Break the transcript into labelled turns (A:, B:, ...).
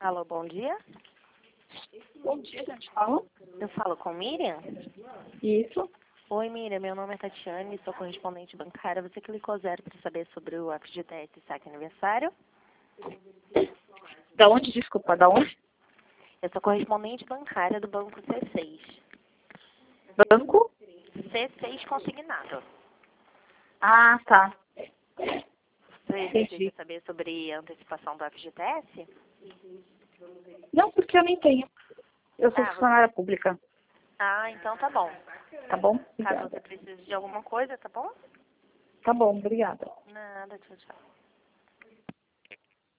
A: Alô, bom dia.
B: Bom dia, gente. Fala.
A: Eu falo com Miriam?
B: Isso.
A: Oi, Miriam. Meu nome é Tatiane, sou correspondente bancária. Você clicou 0 para saber sobre o FGTS Saque Aniversário?
B: Da onde? Desculpa, da onde?
A: Eu sou correspondente bancária do Banco C6.
B: Banco?
A: C6 consignado.
B: Ah, tá.
A: Você
B: Entendi.
A: deseja saber sobre a antecipação do FGTS?
B: Não, porque eu nem tenho. Eu sou
A: Ah,
B: funcionária pública.
A: Então tá bom.
B: Tá bom?
A: Caso
B: Obrigada.
A: você precise de alguma coisa, tá bom?
B: Tá bom, obrigada.
A: Nada, tchau, tchau.